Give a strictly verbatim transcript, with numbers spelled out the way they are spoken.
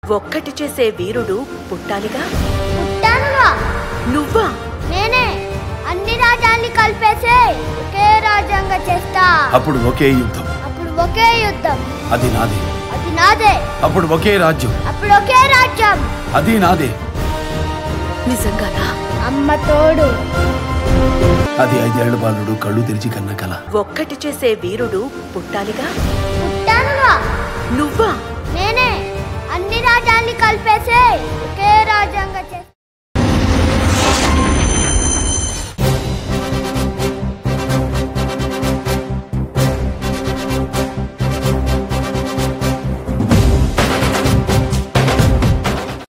ఒక్కటి చేసే వీరుడు పుట్టాలిగా. పుట్టానుగా. నువ్వా? నేనే. అన్ని రాజ్యాల్ని కలిపేసే ఒకే రాజ్యాంగం చేస్తా. అప్పుడు ఒకే యుద్ధం. అప్పుడు ఒకే యుద్ధం. అది నాదే. అది నాదే. అప్పుడు ఒకే రాజ్యం. అప్పుడు ఒకే రాజ్యం. అది నాదే. నిజంగానా? అమ్మ తోడు. అది ఐదేళ్ల బాలుడు కళ్ళు తెరిచి కన్న కల. ఒక్కటి చేసే వీరుడు పుట్టాలిగా. పుట్టానుగా. నువ్వా? నేనే. అన్ని రాజ్యాల్ని కలిపేసే ఒకే రాజ్యాంగం చేస్తా.